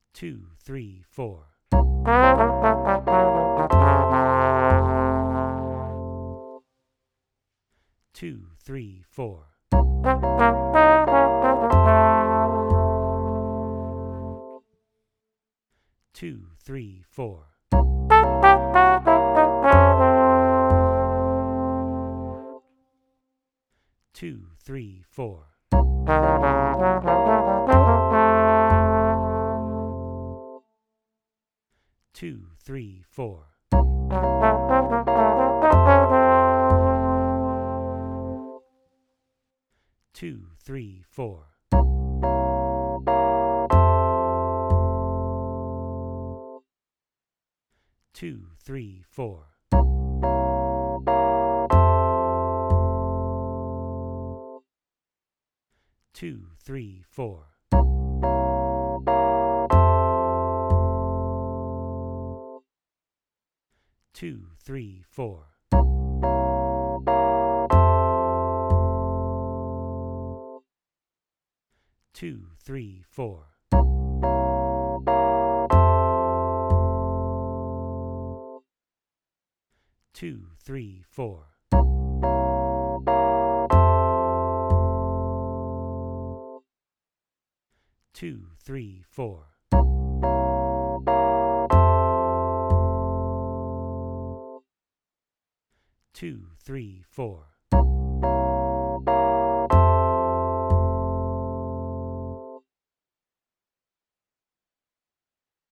2, 3, 4. 2, 3, 4. 2, 3, 4. 2, 3, 4. 2, 3, 4. 2, 3, 4. 2, 3, 4. 2, 3, 4. 2, 3, 4. 2, 3, 4. 2, 3, 4. 2, 3, 4. 2, 3, 4.